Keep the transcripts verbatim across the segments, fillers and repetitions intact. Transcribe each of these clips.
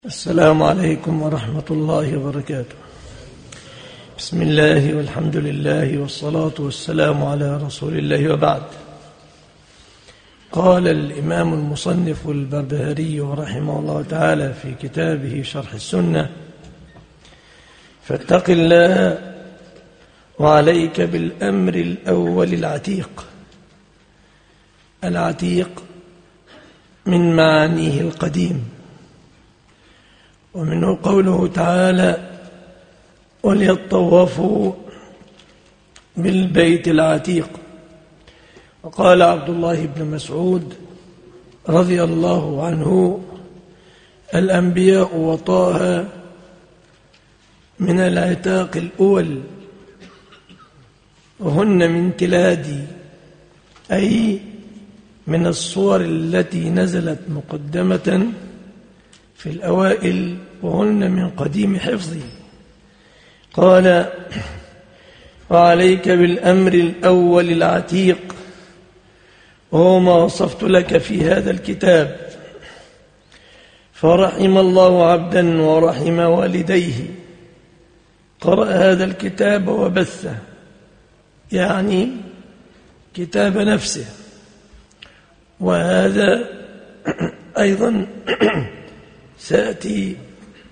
السلام عليكم ورحمة الله وبركاته. بسم الله والحمد لله والصلاة والسلام على رسول الله وبعد. قال الإمام المصنف البربهاري رحمه الله تعالى في كتابه شرح السنة: فاتق الله وعليك بالأمر الأول العتيق. العتيق من معانيه القديم، ومنه قوله تعالى: وليطوفوا بالبيت العتيق. وقال عبد الله بن مسعود رضي الله عنه: الأنبياء وطه من العتاق الأول، وهن من تلادي، أي من الصور التي نزلت مقدمة في الأوائل، وهن من قديم حفظه. قال: وعليك بالأمر الأول العتيق، وهو ما وصفت لك في هذا الكتاب. فرحم الله عبدا ورحم والديه قرأ هذا الكتاب وبثه، يعني كتاب نفسه. وهذا أيضا سيأتي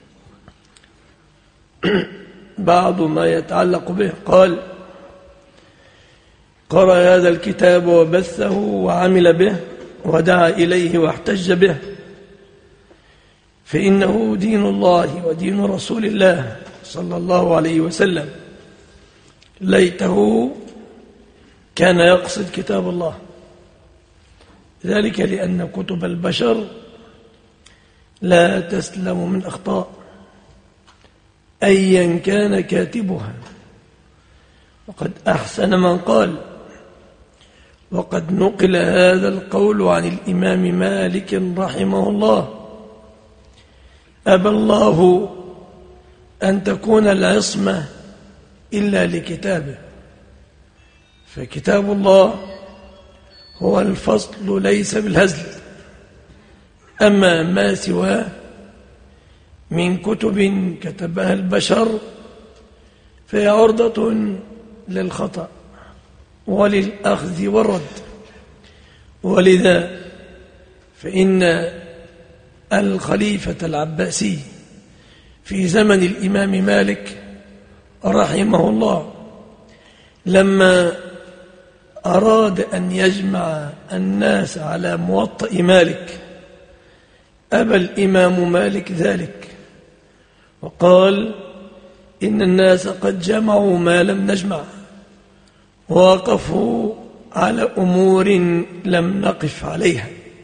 بعض ما يتعلق به. قال: قرأ هذا الكتاب وبثه وعمل به ودعا إليه واحتج به، فإنه دين الله ودين رسول الله صلى الله عليه وسلم. ليته كان يقصد كتاب الله، ذلك لأن كتب البشر لا تسلم من أخطاء أيا كان كاتبها. وقد أحسن من قال: وقد نقل هذا القول عن الإمام مالك رحمه الله: أبى الله أن تكون العصمة إلا لكتابه. فكتاب الله هو الفصل ليس بالهزل، أما ما سواه من كتب كتبها البشر فهي عرضة للخطأ وللأخذ والرد. ولذا فإن الخليفة العباسي في زمن الإمام مالك رحمه الله لما أراد أن يجمع الناس على موطأ مالك أبى الإمام مالك ذلك، وقال: إن الناس قد جمعوا ما لم نجمع، ووقفوا على أمور لم نقف عليها.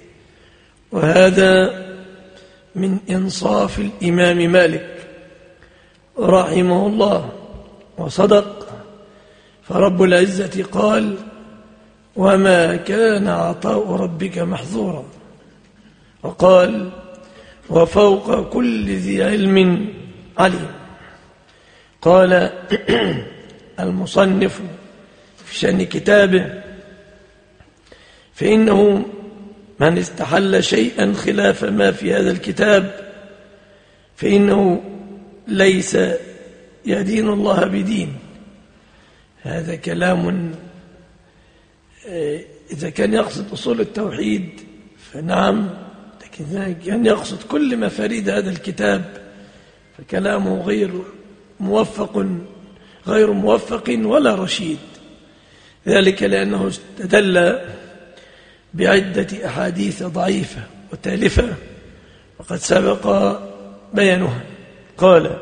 وهذا من إنصاف الإمام مالك رحمه الله، وصدق. فرب العزة قال: وما كان عطاء ربك محظورا. وقال: وفوق كل ذي علم عليم. قال المصنف في شأن كتابه: فإنه من استحل شيئا خلاف ما في هذا الكتاب فإنه ليس يدين الله بدين. هذا كلام إذا كان يقصد أصول التوحيد فنعم، لكن كان يقصد كل مفاريد هذا الكتاب فكلامه غير موفق غير موفق ولا رشيد. ذلك لأنه استدل بعدة أحاديث ضعيفة وتالفة وقد سبق بيانها. قال: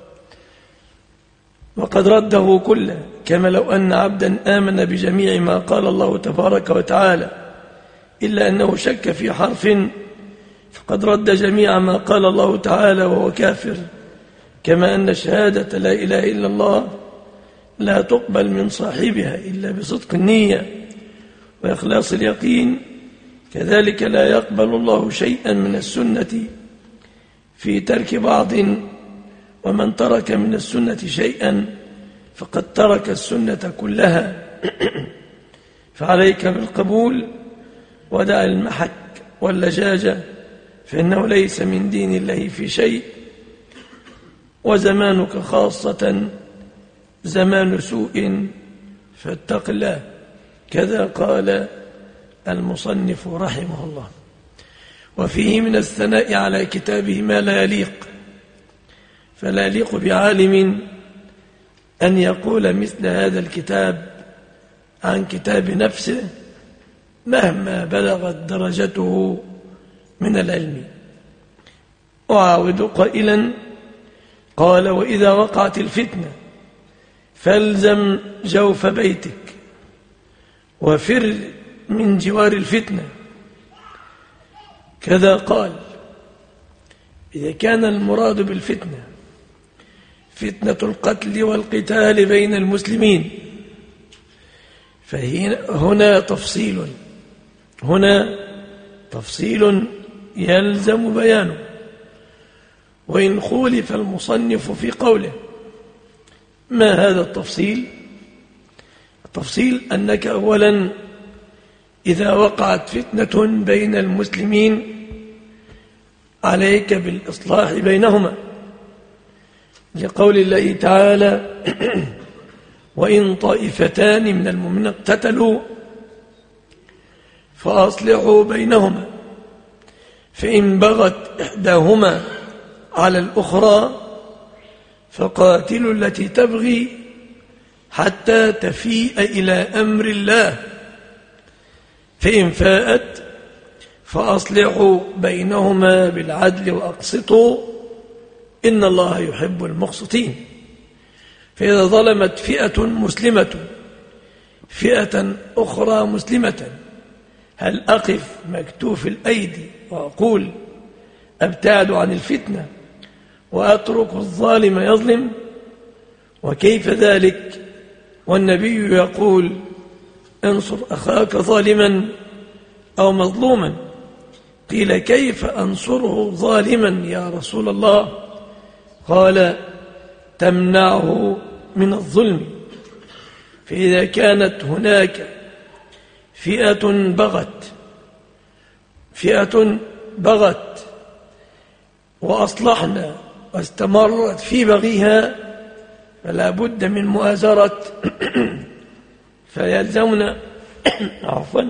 وقد رده كله، كما لو أن عبدا آمن بجميع ما قال الله تبارك وتعالى إلا أنه شك في حرف فقد رد جميع ما قال الله تعالى وهو كافر. كما أن شهادة لا إله إلا الله لا تقبل من صاحبها إلا بصدق النية وإخلاص اليقين، كذلك لا يقبل الله شيئا من السنة في ترك بعض، ومن ترك من السنة شيئا فقد ترك السنة كلها. فعليك بالقبول ودع المحك واللجاجة، فإنه ليس من دين الله في شيء، وزمانك خاصة زمان سوء فاتق الله. كذا قال المصنف رحمه الله. وفيه من الثناء على كتابه ما لا يليق، فلا يليق بعالم أن يقول مثل هذا الكتاب عن كتاب نفسه مهما بلغت درجته من العلم. أعاود قائلا: قال: وإذا وقعت الفتنة فالزم جوف بيتك وفر من جوار الفتنة. كذا قال: إذا كان المراد بالفتنة فتنة القتل والقتال بين المسلمين فهنا تفصيل هنا تفصيل يلزم بيانه. وإن خولف المصنف في قوله ما هذا التفصيل؟ التفصيل أنك أولا إذا وقعت فتنة بين المسلمين عليك بالإصلاح بينهما، لقول الله تعالى: وإن طائفتان من المؤمنين اقتتلوا فأصلحوا بينهما فإن بغت إحداهما على الأخرى فقاتلوا التي تبغي حتى تفيء إلى أمر الله فإن فاءت فأصلحوا بينهما بالعدل وأقسطوا إن الله يحب المقسطين. فإذا ظلمت فئة مسلمة فئة أخرى مسلمة هل أقف مكتوف الأيدي وأقول أبتعد عن الفتنة وأترك الظالم يظلم؟ وكيف ذلك والنبي يقول: انصر أخاك ظالما أو مظلوما؟ قيل: كيف أنصره ظالما يا رسول الله؟ قال: تمنعه من الظلم. فإذا كانت هناك فئة بغت فئة بغت وأصلحنا واستمرت في بغيها فلا بد من مؤازرة فيلزمنا عفوا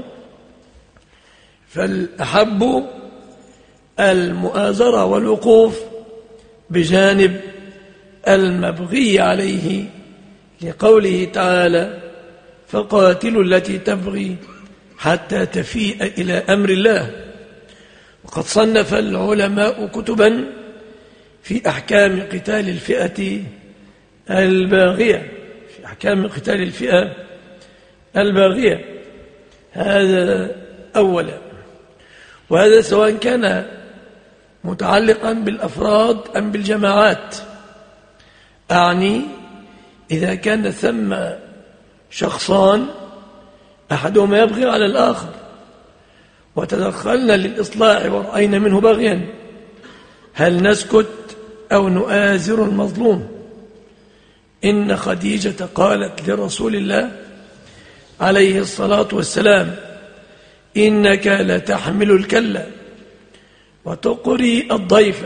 فالأحب المؤازرة والوقوف بجانب المبغي عليه، لقوله تعالى: فقاتلوا التي تبغي حتى تفيء إلى أمر الله. وقد صنف العلماء كتبا في أحكام قتال الفئة الباغية في أحكام قتال الفئة الباغية. هذا أولا. وهذا سواء كان متعلقا بالأفراد أم بالجماعات، أعني إذا كان ثم شخصان أحدهما يبغي على الآخر وتدخلنا للإصلاح ورأينا منه بغيا هل نسكت أو نؤازر المظلوم؟ إن خديجة قالت لرسول الله عليه الصلاة والسلام: إنك لتحمل الكلة وتقري الضيف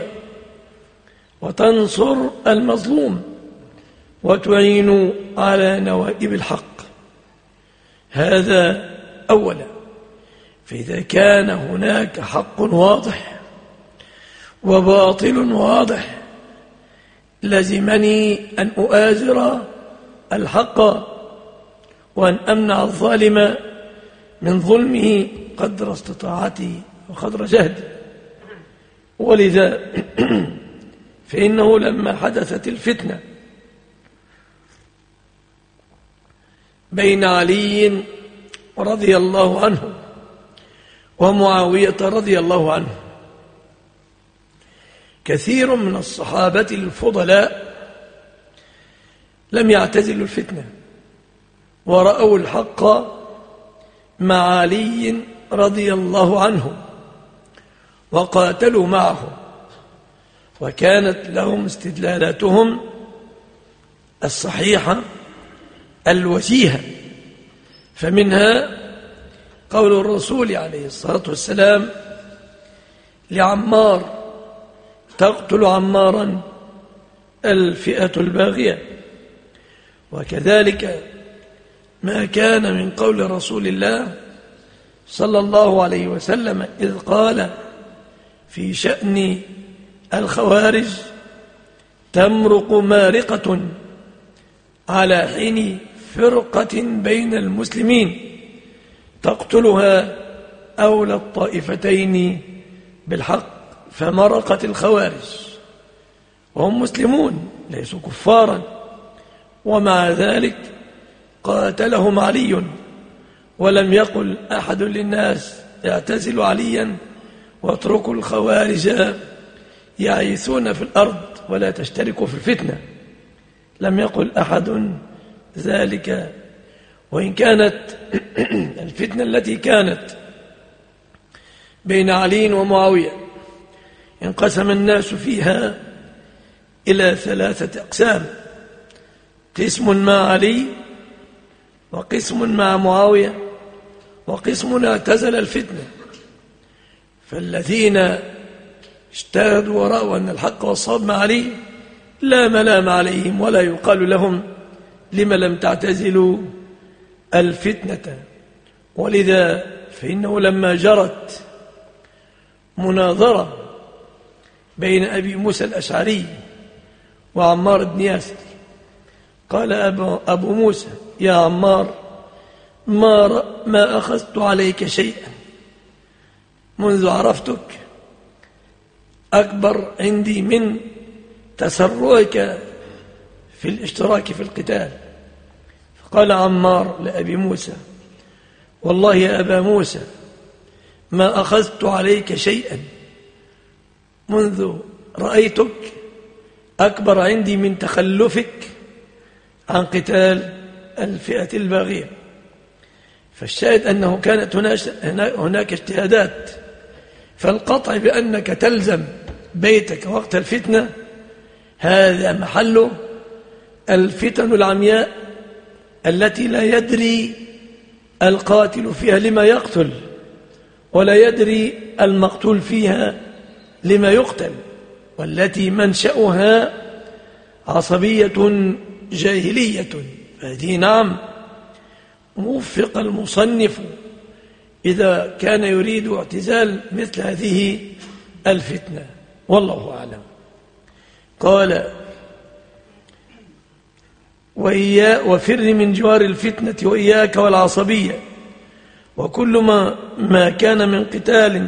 وتنصر المظلوم وتعين على نوائب الحق. هذا أولا. فإذا كان هناك حق واضح وباطل واضح لزمني أن أؤازر الحق وأن أمنع الظالم من ظلمه قدر استطاعتي وقدر جهدي. ولذا فإنه لما حدثت الفتنة بين علي رضي الله عنه ومعاوية رضي الله عنه كثير من الصحابة الفضلاء لم يعتزلوا الفتنة ورأوا الحق مع علي رضي الله عنه وقاتلوا معه، وكانت لهم استدلالاتهم الصحيحة الوجيهة. فمنها قول الرسول عليه الصلاة والسلام: لعمار تقتل عمارا الفئة الباغية. وكذلك ما كان من قول رسول الله صلى الله عليه وسلم إذ قال في شأن الخوارج: تمرق مارقة على حين فرقة بين المسلمين تقتلها أولى الطائفتين بالحق، فمرقت الخوارج وهم مسلمون ليسوا كفارا، ومع ذلك قاتلهم علي، ولم يقل أحد للناس اعتزلوا عليا واتركوا الخوارج يعيثون في الأرض ولا تشتركوا في الفتنة، لم يقل أحد ذلك. وإن كانت الفتنة التي كانت بين علي ومعاوية انقسم الناس فيها إلى ثلاثة أقسام: قسم مع علي، وقسم مع معاوية، وقسم اعتزل الفتنة. فالذين اجتهدوا ورأوا أن الحق والصواب مع علي لا ملام عليهم، ولا يقال لهم لم لم تعتزلوا الفتنة. ولذا فإنه لما جرت مناظرة بين أبي موسى الأشعري وعمار بن ياسر قال أبو, أبو موسى: يا عمار، ما, ما أخذت عليك شيئا منذ عرفتك أكبر عندي من تسرعك في الاشتراك في القتال. فقال عمار لأبي موسى: والله يا أبا موسى ما أخذت عليك شيئا منذ رأيتك أكبر عندي من تخلفك عن قتال الفئة الباغية. فالشاهد أنه كانت هناك اجتهادات، فالقطع بأنك تلزم بيتك وقت الفتنة هذا محل الفتن العمياء التي لا يدري القاتل فيها لما يقتل، ولا يدري المقتول فيها لما يقتل، والتي منشأها عصبية جاهلية. فهذه نعم موفق المصنف إذا كان يريد اعتزال مثل هذه الفتنة، والله أعلم. قال: وإيا وفر من جوار الفتنة وإياك والعصبية، وكل ما, ما كان من قتال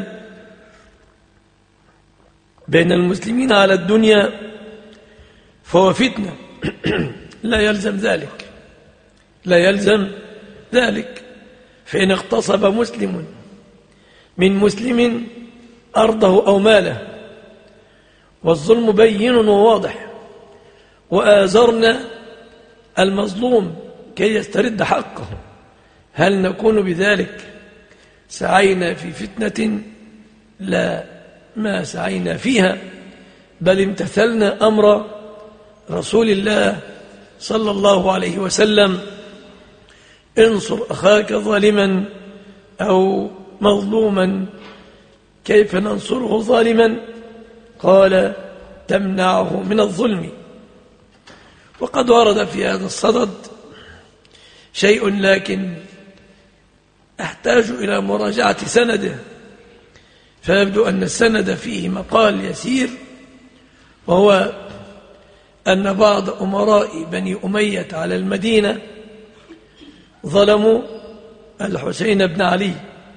بين المسلمين على الدنيا فهو فتنة لا يلزم ذلك لا يلزم ذلك فإن اغتصب مسلم من مسلم أرضه أو ماله والظلم بين وواضح، وآزرنا المظلوم كي يسترد حقه، هل نكون بذلك سعينا في فتنة؟ لا، ما سعينا فيها، بل امتثلنا أمر رسول الله صلى الله عليه وسلم: انصر أخاك ظالما أو مظلوما. كيف ننصره ظالما؟ قال: تمنعه من الظلم. وقد ورد في هذا الصدد شيء، لكن أحتاج إلى مراجعة سنده، فيبدو أن السند فيه مقال يسير، وهو أن بعض أمراء بني أمية على المدينة ظلموا الحسين بن علي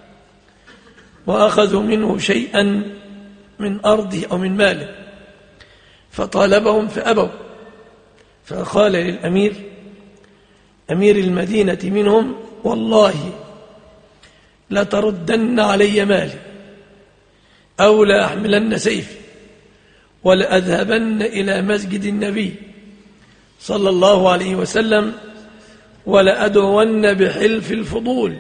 وأخذوا منه شيئا من أرضه أو من ماله، فطالبهم فأبوا، فقال للأمير أمير المدينة منهم: والله لتردن علي مالي أو لأحملن سيفي ولأذهبن إلى مسجد النبي صلى الله عليه وسلم ولأدعون بحلف الفضول.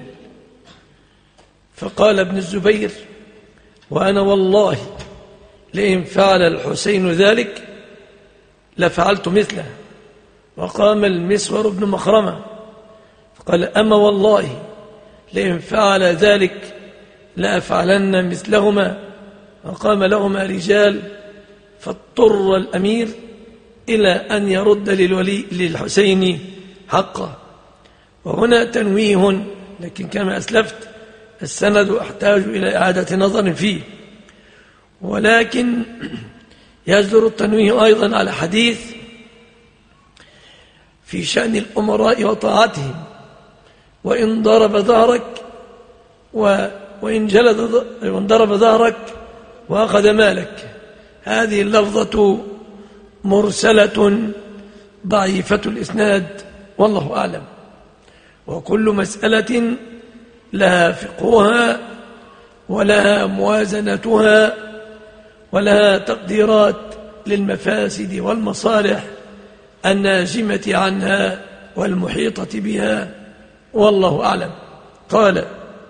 فقال ابن الزبير: وأنا والله لئن فعل الحسين ذلك لفعلت مثله. وقام المسور بن مخرمة فقال: أما والله لئن فعل ذلك لأفعلن مثلهما. وقام لهما رجال فاضطر الأمير إلى أن يرد للولي للحسين حقه. وهنا تنويه، لكن كما أسلفت السند أحتاج إلى إعادة نظر فيه، ولكن يجدر التنويه أيضا على حديث في شأن الأمراء وطاعتهم، وإن ضرب ظهرك و وإن جلد وإن ضرب ظهرك وأخذ مالك. هذه اللفظة مرسلة ضعيفة الإسناد والله أعلم. وكل مسألة لها فقهها ولها موازنتها ولها تقديرات للمفاسد والمصالح الناجمة عنها والمحيطة بها والله أعلم. قال: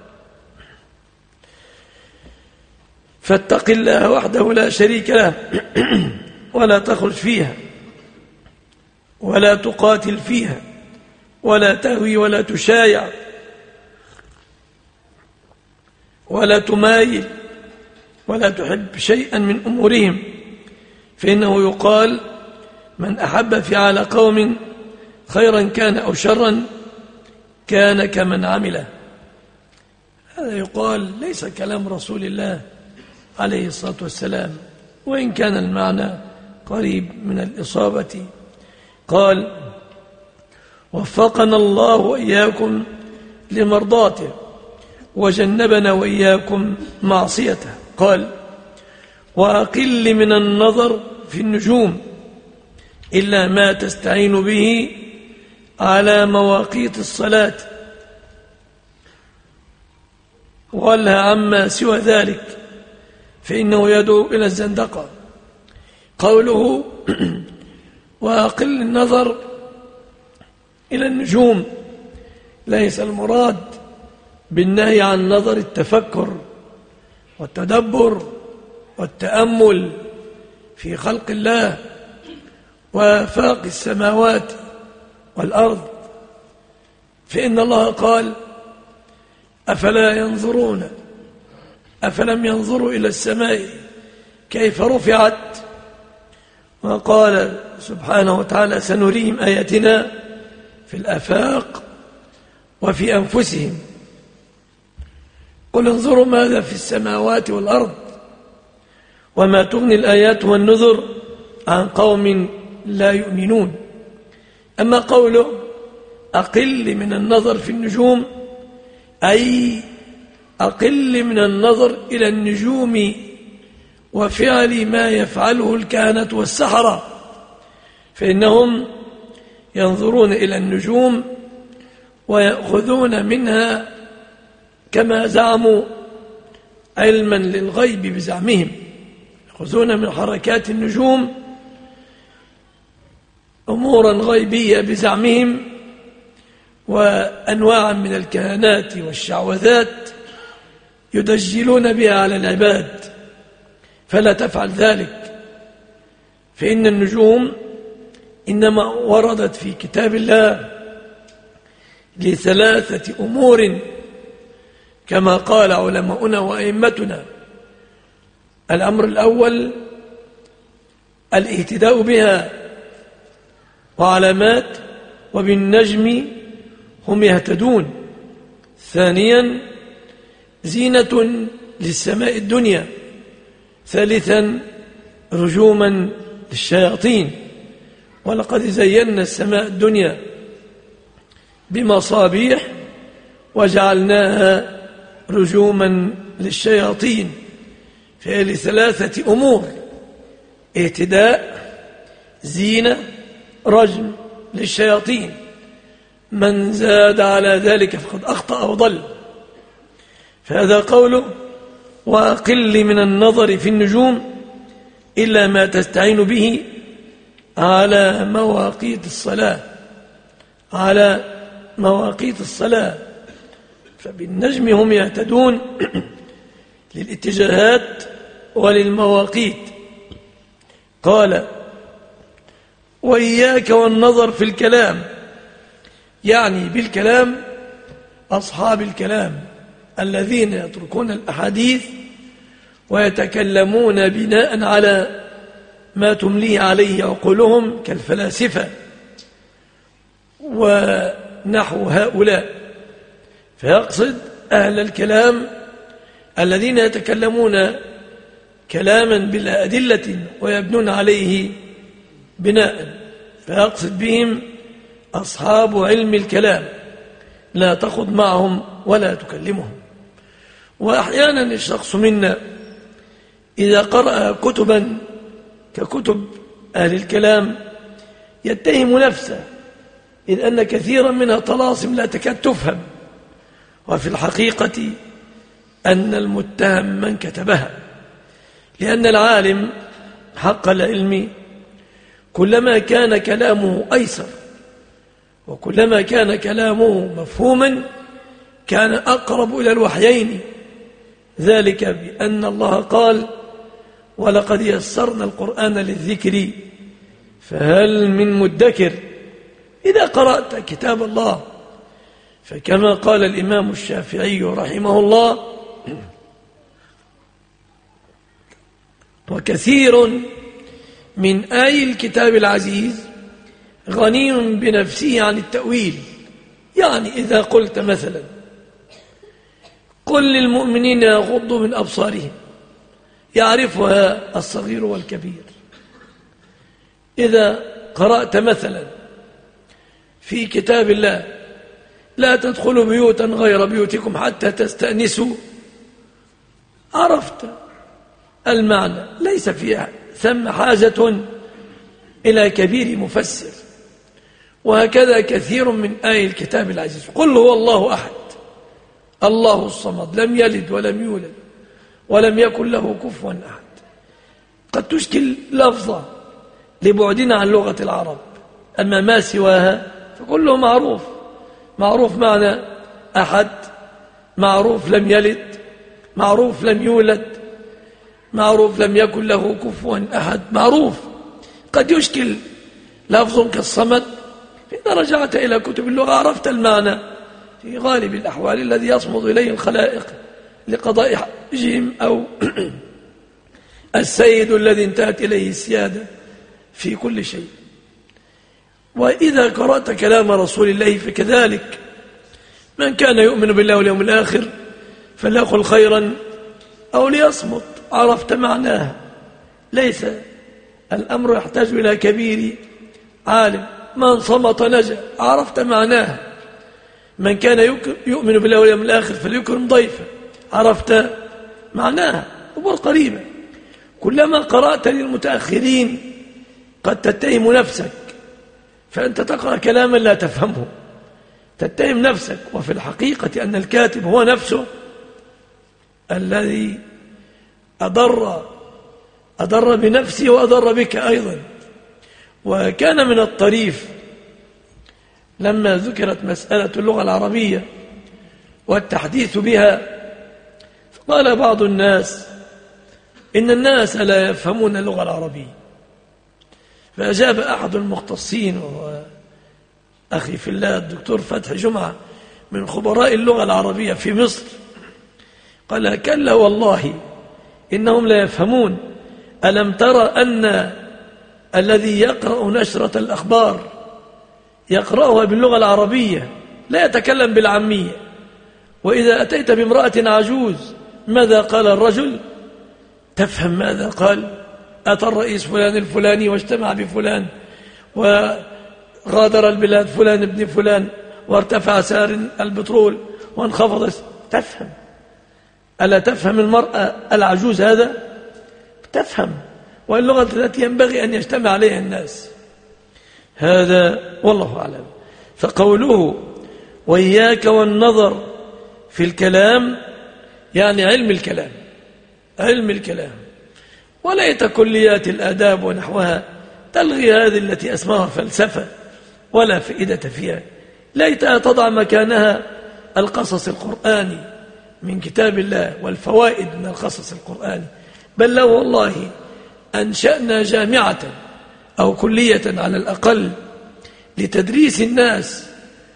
فاتق الله وحده لا شريك له ولا تخرج فيها ولا تقاتل فيها ولا تهوي ولا تشايع ولا تمايل ولا تحب شيئا من أمورهم، فإنه يقال: من أحب فعل قوم خيرا كان أو شرا كان كمن عمله. هذا يقال ليس كلام رسول الله عليه الصلاة والسلام، وإن كان المعنى قريب من الإصابة. قال: وفقنا الله وإياكم لمرضاته وجنبنا وإياكم معصيته. قال: وأقل من النظر في النجوم إلا ما تستعين به على مواقيت الصلاة، وقالها عما سوى ذلك فإنه يدعو إلى الزندقة. قوله وأقل النظر إلى النجوم ليس المراد بالنهي عن نظر التفكر والتدبر والتأمل في خلق الله وآفاق السماوات والأرض، فإن الله قال: أفلا ينظرون أفلم ينظروا إلى السماء كيف رفعت، وقال سبحانه وتعالى: سنريهم آياتنا في الآفاق وفي أنفسهم. قل انظروا ماذا في السماوات والأرض وما تغني الآيات والنذر عن قوم لا يؤمنون. أما قوله أقل من النظر في النجوم أي أقل من النظر إلى النجوم وفعل ما يفعله الكهنة والسحرة، فإنهم ينظرون إلى النجوم ويأخذون منها كما زعموا علما للغيب بزعمهم، يأخذون من حركات النجوم أمورا غيبية بزعمهم وأنواعا من الكهانات والشعوذات يدجلون بها على العباد، فلا تفعل ذلك، فإن النجوم إنما وردت في كتاب الله لثلاثة أمور كما قال علماؤنا وأئمتنا. الأمر الأول الاهتداء بها وعلامات وبالنجم هم يهتدون. ثانيا زينة للسماء الدنيا. ثالثا رجوما للشياطين، ولقد زينا السماء الدنيا بمصابيح وجعلناها رجوما للشياطين. فهي لثلاثة أمور: اهتداء، زينة، رجم للشياطين. من زاد على ذلك فقد أخطأ وضل. فهذا قوله وأقل من النظر في النجوم إلا ما تستعين به على مواقيت الصلاة على مواقيت الصلاة فبالنجم هم يهتدون للاتجاهات وللمواقيت. قال وإياك والنظر في الكلام، يعني بالكلام أصحاب الكلام الذين يتركون الأحاديث ويتكلمون بناء على ما تمليه عليه عقولهم كالفلاسفة ونحو هؤلاء. فيقصد أهل الكلام الذين يتكلمون كلاما بلا أدلة ويبنون عليه بناء، فيقصد بهم أصحاب علم الكلام، لا تخض معهم ولا تكلمهم. وأحيانا الشخص منا إذا قرأ كتبا ككتب أهل الكلام يتهم نفسه، إذ أن كثيرا منها طلاسم لا تكاد تفهم، وفي الحقيقة أن المتهم من كتبها، لأن العالم حق العلم كلما كان كلامه أيسر وكلما كان كلامه مفهوما كان أقرب إلى الوحيين، ذلك بأن الله قال: ولقد يسرنا القرآن للذكر فهل من مدكر. إذا قرأت كتاب الله فكما قال الإمام الشافعي رحمه الله: وكثير من آي الكتاب العزيز غني بنفسه عن التأويل. يعني إذا قلت مثلا: قل للمؤمنين يغضوا من أبصارهم، يعرفها الصغير والكبير. إذا قرأت مثلا في كتاب الله: لا تدخلوا بيوتا غير بيوتكم حتى تستأنسوا، عرفت المعنى، ليس فيها ثم حاجة إلى كبير مفسر. وهكذا كثير من آي الكتاب العزيز: قل هو الله أحد الله الصمد لم يلد ولم يولد ولم يكن له كفوا أحد. قد تشكل لفظة لبعدنا عن لغة العرب، أما ما سواها فكله معروف. معروف معنى أحد، معروف لم يلد، معروف لم يولد، معروف لم يكن له كفوا أحد، معروف. قد يشكل لفظ كالصمد، إذا رجعت إلى كتب اللغة عرفت المعنى في غالب الأحوال الذي يصمد إليه الخلائق لقضاء حاجهم، أو السيد الذي انتهت إليه السيادة في كل شيء. وإذا قرأت كلام رسول الله فكذلك: من كان يؤمن بالله واليوم الآخر فليقل خيرا أو ليصمت، عرفت معناها. ليس الأمر يحتاج إلى كبير عالم، من صمت نجا، عرفت معناها. من كان يؤمن بالله واليوم الآخر فليكرم ضيفه، عرفت معناها. أمور قريبة. كلما قرأت للمتأخرين قد تتهم نفسك، فأنت تقرأ كلاما لا تفهمه، تتهم نفسك، وفي الحقيقة أن الكاتب هو نفسه الذي أضر أضر بنفسه وأضر بك أيضا. وكان من الطريف لما ذكرت مسألة اللغة العربية والتحديث بها، فقال بعض الناس: إن الناس لا يفهمون اللغة العربية. فأجاب أحد المختصين، وهو أخي في الله الدكتور فتحي جمعة من خبراء اللغة العربية في مصر، قال: كلا والله إنهم لا يفهمون. ألم ترى أن الذي يقرأ نشرة الأخبار يقرأها باللغة العربية، لا يتكلم بالعامية. وإذا أتيت بامرأة عجوز ماذا قال الرجل؟ تفهم ماذا قال؟ أتى الرئيس فلان الفلاني واجتمع بفلان وغادر البلاد فلان ابن فلان وارتفع سعر البترول وانخفض. تفهم. ألا تفهم المرأة العجوز هذا؟ تفهم. واللغة التي ينبغي أن يجتمع عليها الناس. هذا والله أعلم. فقوله: وإياك والنظر في الكلام، يعني علم الكلام، علم الكلام. وليت كليات الآداب ونحوها تلغي هذه التي اسمها فلسفة ولا فائدة فيها. ليتها تضع مكانها القصص القرآني من كتاب الله والفوائد من القصص القرآني. بل لو والله أنشأنا جامعة أو كلية على الأقل لتدريس الناس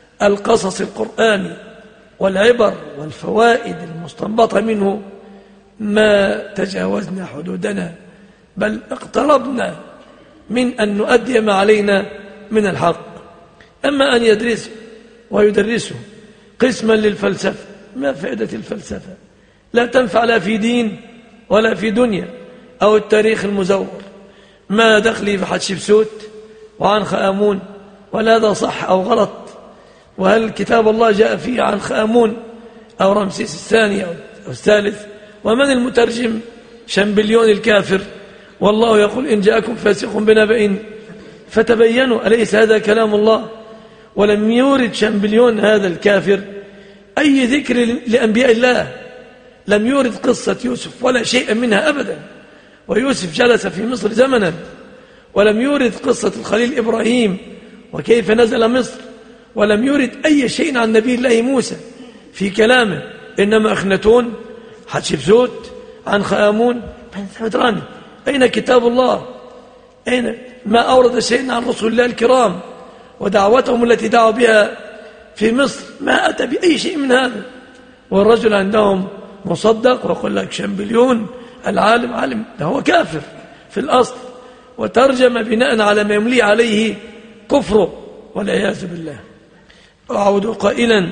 القصص القرآني والعبر والفوائد المستنبطة منه ما تجاوزنا حدودنا، بل اقتربنا من أن نؤدي ما علينا من الحق. أما أن يدرسه ويدرسه قسما للفلسفة، ما فائدة الفلسفة؟ لا تنفع لا في دين ولا في دنيا. أو التاريخ المزور، ما دخلي في حتشبسوت وعنخ آمون، ولا هذا صح أو غلط؟ وهل كتاب الله جاء فيه عنخ آمون أو رمسيس الثاني أو الثالث؟ ومن المترجم؟ شمبليون الكافر. والله يقول إن جاءكم فاسق بنبأ فتبينوا، أليس هذا كلام الله؟ ولم يورد شمبليون هذا الكافر أي ذكر لأنبياء الله، لم يورد قصة يوسف ولا شيء منها أبدا، ويوسف جلس في مصر زمنا. ولم يورد قصة الخليل إبراهيم وكيف نزل مصر، ولم يورد أي شيء عن نبي الله موسى في كلامه. إنما أخناتون، حتشبسوت، عنخ آمون. أين كتاب الله؟ أين ما أورد شيء عن رسول الله الكرام ودعوتهم التي دعوا بها في مصر؟ ما أتى بأي شيء من هذا. والرجل عندهم مصدق ويقول لك شمبليون العالم عالم، ده هو كافر في الأصل، وترجم بناء على ما يملي عليه كفره والعياذ بالله. أعود قائلا: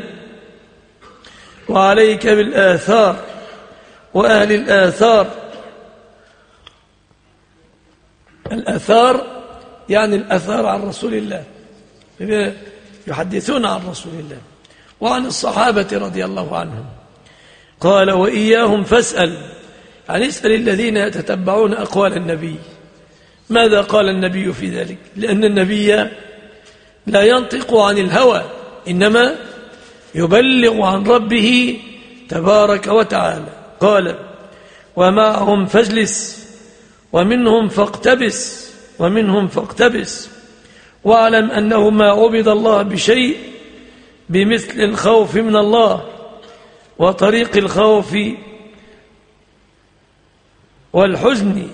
وعليك بالآثار وأهل الآثار. الآثار يعني الأثار عن رسول الله، يحدثون عن رسول الله وعن الصحابة رضي الله عنهم. قال: وإياهم فاسأل، يعني اسأل الذين يتتبعون أقوال النبي. ماذا قال النبي في ذلك؟ لأن النبي لا ينطق عن الهوى، إنما يبلغ عن ربه تبارك وتعالى. قال: ومعهم فاجلس ومنهم فاقتبس ومنهم فاقتبس، واعلم أنه ما عبد الله بشيء بمثل الخوف من الله وطريق الخوف والحزن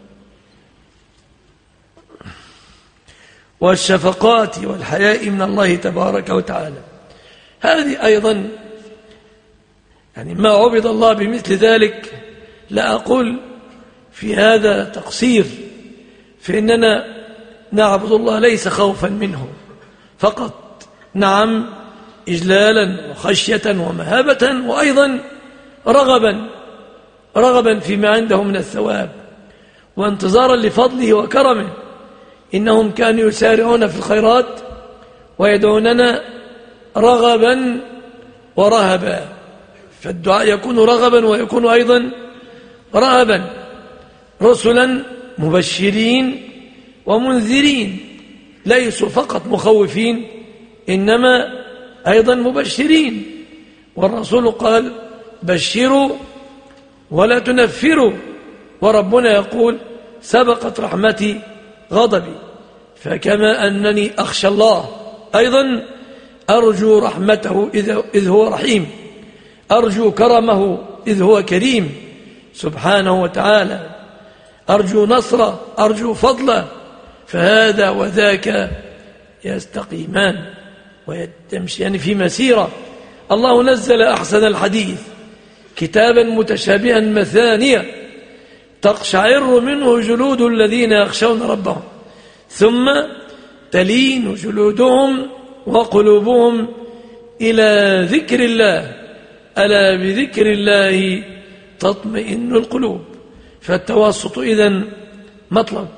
والشفقات والحياء من الله تبارك وتعالى. هذه أيضا يعني ما عبد الله بمثل ذلك. لا أقول في هذا تقصير، فإننا نعبد الله ليس خوفا منه فقط، نعم إجلالا وخشية ومهابة، وأيضا رغبا رغبا فيما عنده من الثواب وانتظارا لفضله وكرمه. إنهم كانوا يسارعون في الخيرات ويدعوننا رغبا ورهبا، فالدعاء يكون رغبا ويكون أيضا رهبا. رسلا مبشرين ومنذرين، ليسوا فقط مخوفين إنما أيضا مبشرين. والرسول قال: بشروا ولا تنفروا، وربنا يقول: سبقت رحمتي غضبي. فكما أنني أخشى الله أيضا أرجو رحمته إذ هو رحيم، أرجو كرمه إذ هو كريم سبحانه وتعالى، أرجو نصره، أرجو فضله. فهذا وذاك يستقيمان ويمشيان في مسيرة. الله نزل أحسن الحديث كتابا متشابها مثانيا تقشعر منه جلود الذين يخشون ربهم ثم تلين جلودهم وقلوبهم إلى ذكر الله، ألا بذكر الله تطمئن القلوب. فالتوسط إذن مطلب.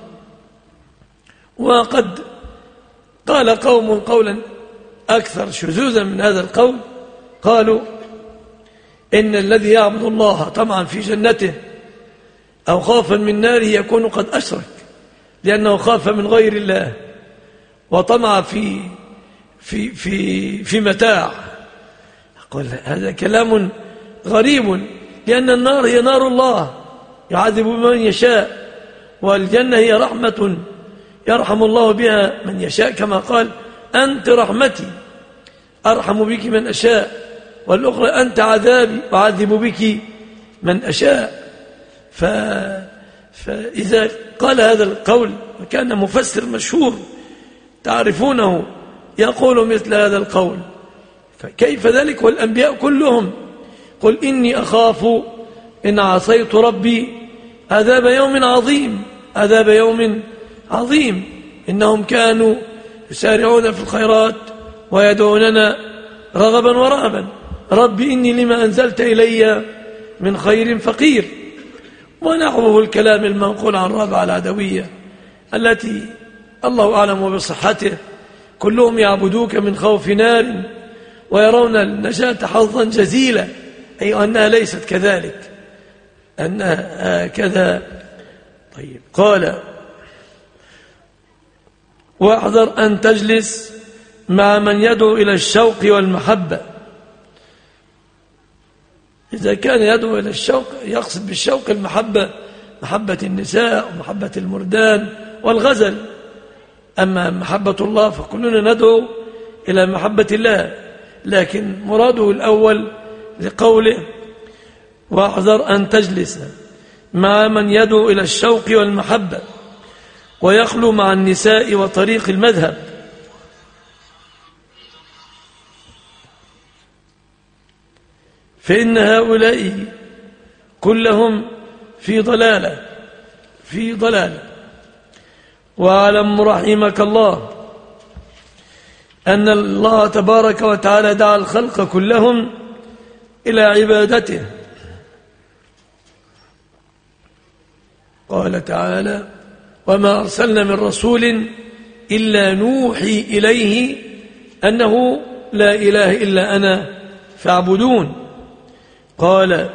وقد قال قوم قولا أكثر شذوذا من هذا القول، قالوا إن الذي يعبد الله طمعا في جنته أو خوفا من ناره يكون قد أشرك، لأنه خاف من غير الله وطمع في في في في متاع. أقول هذا كلام غريب، لأن النار هي نار الله يعذب من يشاء، والجنة هي رحمة يرحم الله بها من يشاء، كما قال: أنت رحمتي أرحم بك من أشاء، والأخرى: أنت عذابي أعذب بك من أشاء. ف... فإذا قال هذا القول، وكان مفسر مشهور تعرفونه يقول مثل هذا القول، فكيف ذلك والأنبياء كلهم؟ قل إني أخاف إن عصيت ربي عذاب يوم عظيم عذاب يوم عظيم إنهم كانوا يسارعون في الخيرات ويدعوننا رغبا ورهبا ربي إني لما أنزلت إلي من خير فقير. ونحوه الكلام المنقول عن رابعة العدوية التي الله أعلم بصحته كلهم يعبدوك من خوف نار ويرون النجاة حظا جزيلا، أي أنها ليست كذلك، أنها هكذا. طيب قال واحذر أن تجلس مع من يدعو إلى الشوق والمحبة. إذا كان يدعو إلى الشوق يقصد بالشوق المحبة، محبة النساء ومحبة المردان والغزل. أما محبة الله فكلنا ندعو إلى محبة الله، لكن مراده الأول لقوله واحذر أن تجلس مع من يدعو إلى الشوق والمحبة ويخلو مع النساء وطريق المذهب. فإن هؤلاء كلهم في ضلالة في ضلالة واعلم رحمك الله أن الله تبارك وتعالى دعا الخلق كلهم إلى عبادته. قال تعالى وما أرسلنا من رسول إلا نوحي إليه أنه لا إله إلا أنا فاعبدون. قال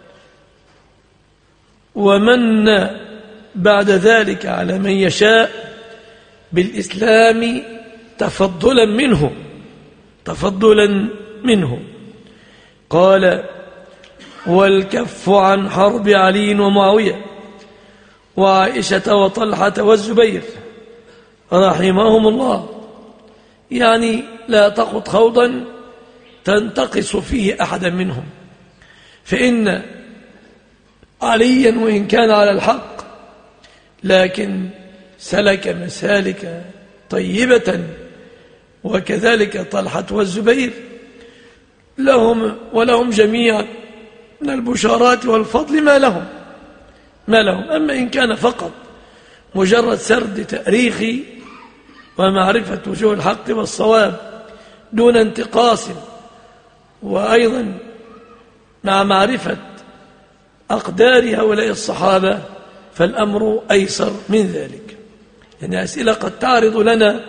ومن بعد ذلك على من يشاء بالإسلام تفضلا منه تفضلا منه قال والكف عن حرب علي ومعاوية وعائشة وطلحة والزبير رحمهم الله، يعني لا تخط خوضا تنتقص فيه أحدا منهم، فإن عليا وإن كان على الحق لكن سلك مسالك طيبة، وكذلك طلحة والزبير لهم ولهم جميعا من البشارات والفضل ما لهم ما لهم أما إن كان فقط مجرد سرد تاريخي ومعرفة وجوه الحق والصواب دون انتقاص، وأيضا مع معرفة أقدار هؤلاء الصحابة فالأمر أيسر من ذلك. يعني أسئلة قد تعرض لنا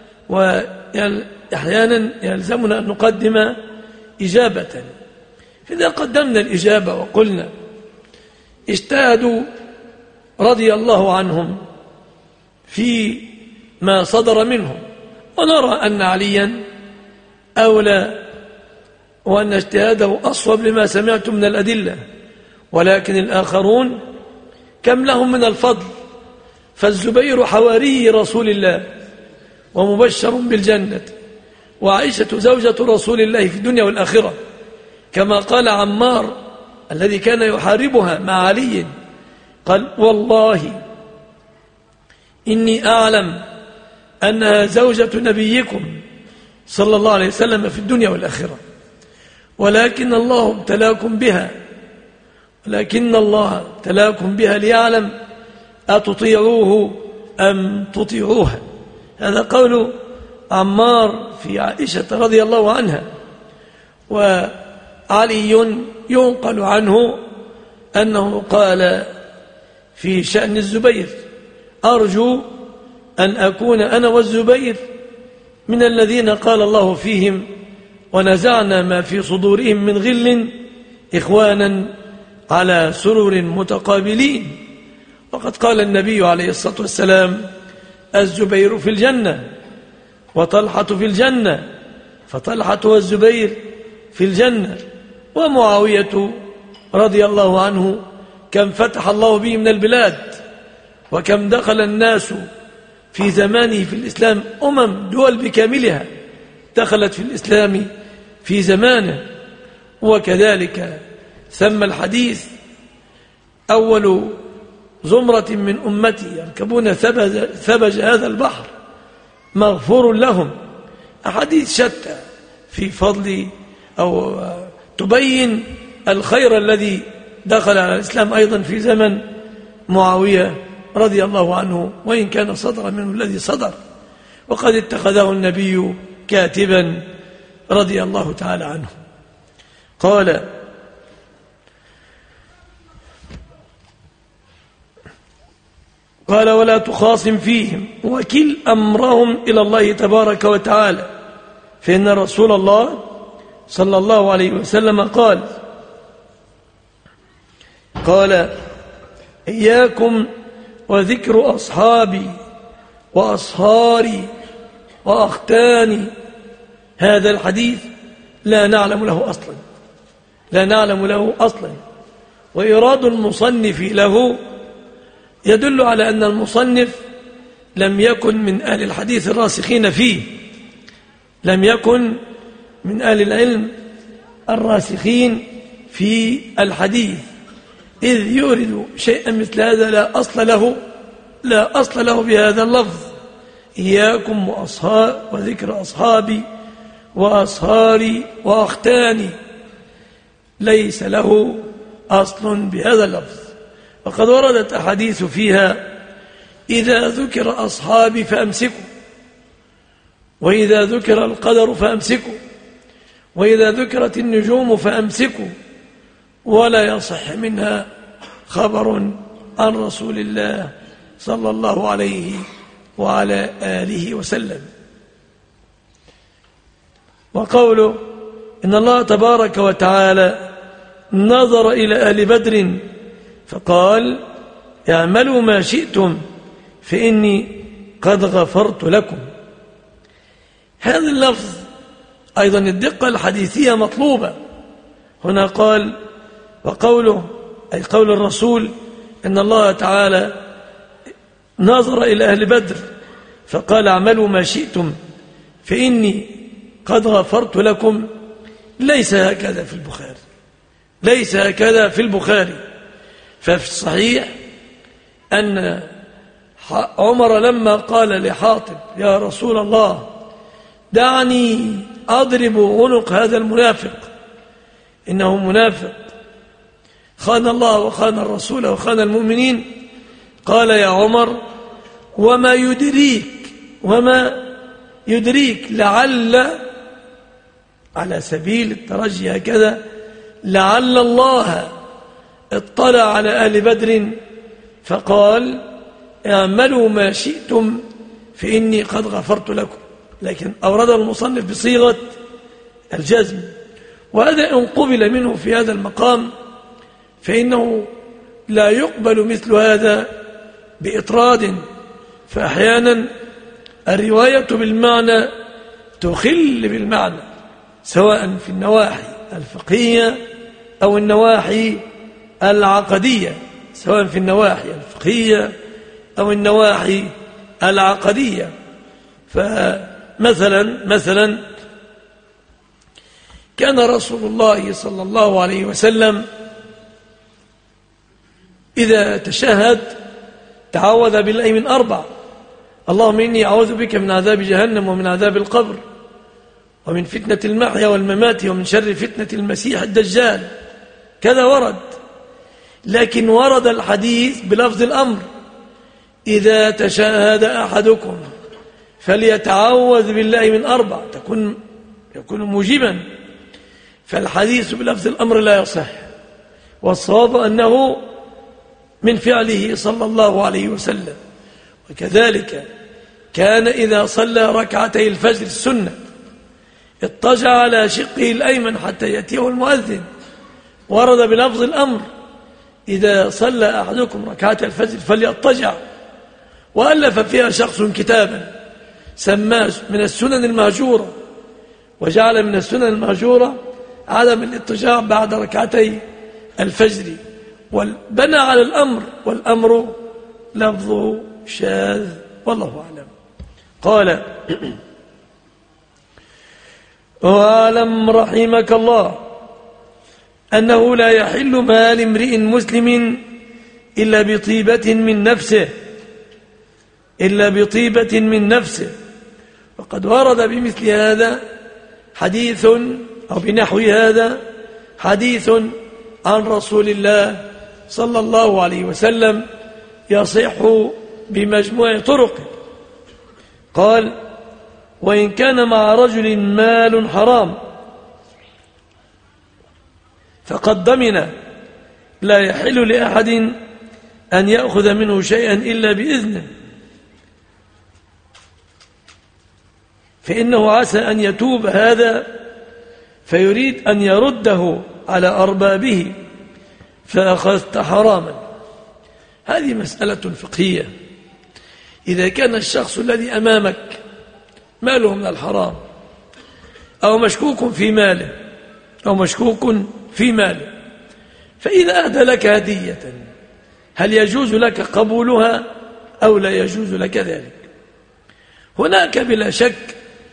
وأحيانا يلزمنا أن نقدم إجابة، فإذا قدمنا الإجابة وقلنا اجتهدوا رضي الله عنهم في ما صدر منهم، ونرى أن عليا أولى وأن اجتهاده أصوب لما سمعتم من الأدلة، ولكن الآخرون كم لهم من الفضل؟ فالزبير حواري رسول الله ومبشر بالجنة، وعائشة زوجة رسول الله في الدنيا والآخرة، كما قال عمار الذي كان يحاربها مع علي قال والله إني أعلم أنها زوجة نبيكم صلى الله عليه وسلم في الدنيا والآخرة، ولكن الله ابتلاكم بها ولكن الله ابتلاكم بها ليعلم أتطيعوه أم تطيعوها. هذا قول عمار في عائشة رضي الله عنها. وعلي ينقل عنه أنه قال في شأن الزبير أرجو أن أكون أنا والزبير من الذين قال الله فيهم ونزعنا ما في صدورهم من غل إخوانا على سرر متقابلين. وقد قال النبي عليه الصلاة والسلام الزبير في الجنة وطلحة في الجنة، فطلحة والزبير في الجنة. ومعاوية رضي الله عنه كم فتح الله به من البلاد، وكم دخل الناس في زمانه في الإسلام، أمم دول بكاملها دخلت في الإسلام في زمانه. وكذلك سمى الحديث أول زمرة من أمتي يركبون ثبج, ثبج هذا البحر مغفور لهم. أحاديث شتى في فضل أو تبين الخير الذي دخل على الإسلام أيضا في زمن معاوية رضي الله عنه، وإن كان صدر منه الذي صدر، وقد اتخذه النبي كاتبا رضي الله تعالى عنه. قال: قال: ولا تخاصم فيهم وكل أمرهم إلى الله تبارك وتعالى، فإن رسول الله صلى الله عليه وسلم قال قال إياكم وذكر أصحابي وأصهاري وأختاني. هذا الحديث لا نعلم له أصلا لا نعلم له أصلا وإيراد المصنف له يدل على أن المصنف لم يكن من أهل الحديث الراسخين فيه، لم يكن من أهل العلم الراسخين في الحديث، إذ يورد شيئا مثل هذا لا أصل له لا أصل له بهذا اللفظ: إياكم وأصحاب وذكر أصحابي وأصهاري وأختاني، ليس له أصل بهذا اللفظ. وقد وردت أحاديث فيها: إذا ذكر أصحابي فأمسكوا، وإذا ذكر القدر فأمسكوا، وإذا ذكرت النجوم فأمسكوا، ولا يصح منها خبر عن رسول الله صلى الله عليه وعلى آله وسلم. وقوله: إن الله تبارك وتعالى نظر إلى أهل بدر فقال: اعملوا ما شئتم فإني قد غفرت لكم. هذا اللفظ أيضا الدقة الحديثية مطلوبة. هنا قال: وقوله أي قول الرسول إن الله تعالى نظر إلى أهل بدر فقال: اعملوا ما شئتم فإني قد غفرت لكم، ليس هكذا في البخاري ليس هكذا في البخاري ففي الصحيح أن عمر لما قال لحاطب: يا رسول الله دعني أضرب عنق هذا المنافق، إنه منافق خان الله وخان الرسول وخان المؤمنين، قال: يا عمر وما يدريك وما يدريك لعل، على سبيل الترجي هكذا، لعل الله اطلع على أهل بدر فقال: اعملوا ما شئتم فإني قد غفرت لكم. لكن أورد المصنف بصيغة الجزم، وهذا إن قبل منه في هذا المقام فإنه لا يقبل مثل هذا بإطراد، فأحيانا الرواية بالمعنى تخل بالمعنى، سواء في النواحي الفقهية أو النواحي العقدية سواء في النواحي الفقهية أو النواحي العقدية. فمثلا مثلا كان رسول الله صلى الله عليه وسلم إذا تشهد تعوذ بالله من أربع: اللهم إني أعوذ بك من عذاب جهنم ومن عذاب القبر ومن فتنة المحيا والممات ومن شر فتنة المسيح الدجال. كذا ورد، لكن ورد الحديث بلفظ الأمر: إذا تشهد أحدكم فليتعوذ بالله من أربع، تكون يكون موجبا. فالحديث بلفظ الأمر لا يصح، والصواب أنه من فعله صلى الله عليه وسلم. وكذلك كان إذا صلى ركعتي الفجر السنة اضطجع على شقه الأيمن حتى يأتيه المؤذن، ورد بلفظ الأمر: إذا صلى أحدكم ركعتي الفجر فليضطجع. وألف فيها شخص كتابا سماه من السنن المهجورة، وجعل من السنن المهجورة عدم الاضطجاع بعد ركعتي الفجر، وبنى على الأمر، والأمر لفظه شاذ والله أعلم. قال: واعلم رحمك الله أنه لا يحل مال امرئ مسلم إلا بطيبة من نفسه إلا بطيبة من نفسه. وقد ورد بمثل هذا حديث أو بنحو هذا حديث عن رسول الله صلى الله عليه وسلم يصح بمجموع طرقه. قال: وإن كان مع رجل مال حرام فقد ضمن لا يحل لأحد أن يأخذ منه شيئا إلا بإذنه، فإنه عسى أن يتوب هذا فيريد أن يرده على أربابه فأخذت حراما. هذه مسألة فقهية. إذا كان الشخص الذي أمامك ماله من الحرام أو مشكوك في ماله أو مشكوك في ماله فإذا أهدى لك هدية هل يجوز لك قبولها أو لا يجوز لك ذلك؟ هناك بلا شك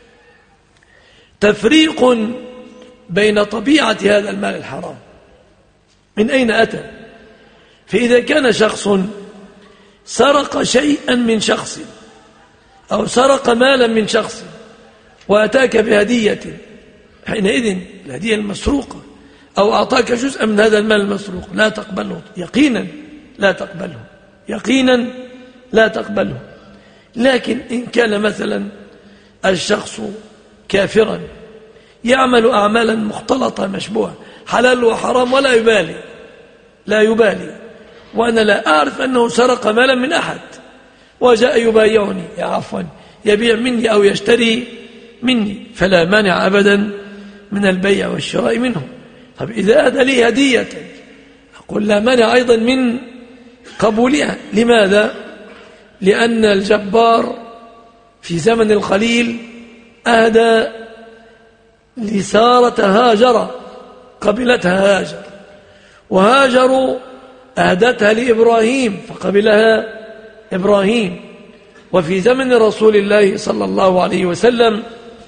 تفريق بين طبيعة هذا المال الحرام من أين أتى. فإذا كان شخص سرق شيئا من شخص أو سرق مالا من شخص وأتاك بهدية، حينئذ الهدية المسروقة أو أعطاك جزءا من هذا المال المسروق لا تقبله يقينا، لا تقبله يقينا لا تقبله. لكن إن كان مثلا الشخص كافرا يعمل أعمالا مختلطة مشبوهة حلال وحرام ولا يبالي لا يبالي وأنا لا أعرف أنه سرق مالا من أحد وجاء يبايعني عفوا يبيع مني أو يشتري مني فلا مانع أبدا من البيع والشراء منه. طب إذا أهدى لي هدية أقول لا مانع أيضا من قبولها. لماذا؟ لأن الجبار في زمن الخليل أهدى لسارة هاجر قبلتها هاجر، وهاجر أهدتها لإبراهيم فقبلها إبراهيم. وفي زمن رسول الله صلى الله عليه وسلم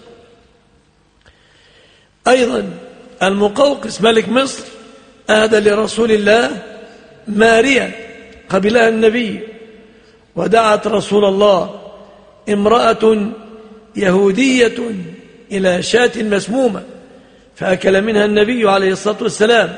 أيضا المقوقس ملك مصر أهدى لرسول الله ماريا قبلها النبي، ودعت رسول الله امرأة يهودية إلى شاة مسمومة فأكل منها النبي عليه الصلاة والسلام.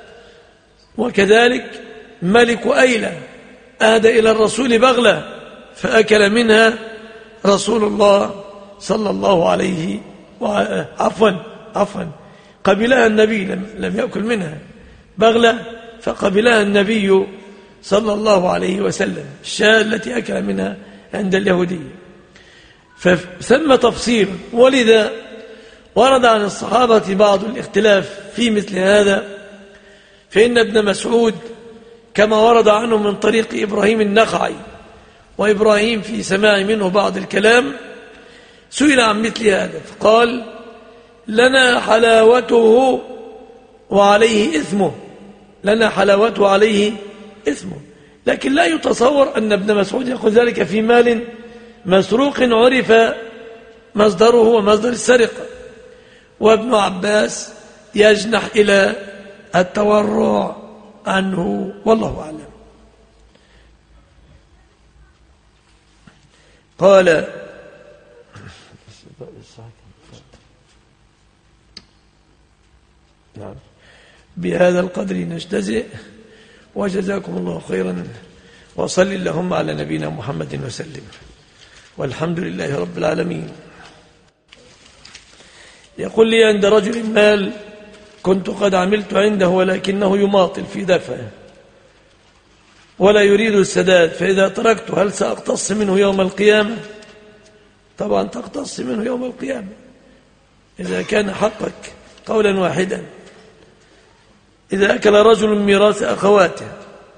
وكذلك ملك أيلة أهدى إلى الرسول بغلة فأكل منها رسول الله صلى الله عليه عفوا عفوا قبلها النبي لم, لم يأكل منها بغلة فقبلها النبي صلى الله عليه وسلم الشاة التي أكل منها عند اليهودية. فثم تفصيل، ولذا ورد عن الصحابة بعض الاختلاف في مثل هذا. فإن ابن مسعود كما ورد عنه من طريق إبراهيم النخعي، وإبراهيم في سماع منه بعض الكلام سئل عن مثل هذا فقال: لنا حلاوته وعليه إثمه، لنا حلاوته وعليه إثمه. لكن لا يتصور أن ابن مسعود يقول ذلك في مال مسروق عرف مصدره ومصدر السرقة. وابن عباس يجنح إلى التورع عنه والله أعلم. قال: نعم بهذا القدر نجتزئ، وجزاكم الله خيرا، وصل اللهم على نبينا محمد وسلم، والحمد لله رب العالمين. يقول لي: عند رجل مال كنت قد عملت عنده ولكنه يماطل في دفعه ولا يريد السداد، فإذا تركته هل سأقتص منه يوم القيامة؟ طبعا تقتص منه يوم القيامة إذا كان حقك قولا واحدا. إذا أكل رجل من ميراث أخواته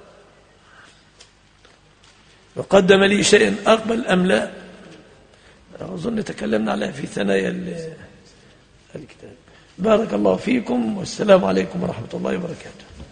وقدم لي شيئا أقبل أم لا؟ أظن تكلمنا عليها في ثنايا الكتاب. بارك الله فيكم، والسلام عليكم ورحمة الله وبركاته.